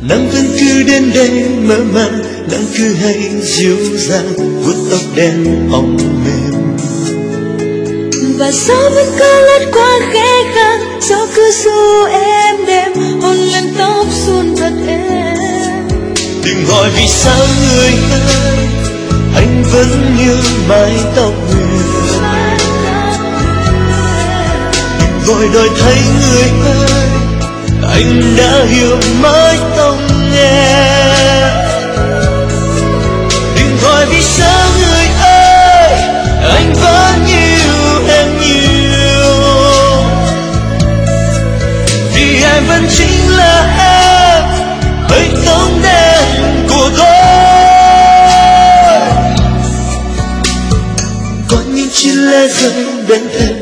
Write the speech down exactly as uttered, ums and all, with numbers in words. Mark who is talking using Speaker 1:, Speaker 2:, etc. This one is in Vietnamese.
Speaker 1: Nắng vẫn cứ đến đây mơ màng, nắng cứ hay dịu dàng vuốt tóc đen óng mềm.
Speaker 2: Và gió vẫn cứ lướt qua khẽ khàng, gió cứ du em đêm hôn lên tóc xuân thật êm.
Speaker 1: Đừng hỏi vì sao người ơi, anh vẫn như mái tóc huyền. Đừng vội đòi thấy người ơi, anh đã hiểu mái tóc em. Đừng hỏi vì sao người ơi, anh vẫn yêu em nhiều, vì em vẫn chính là em, mái tóc đen của tôi. Có những chiếc lá rơi bên em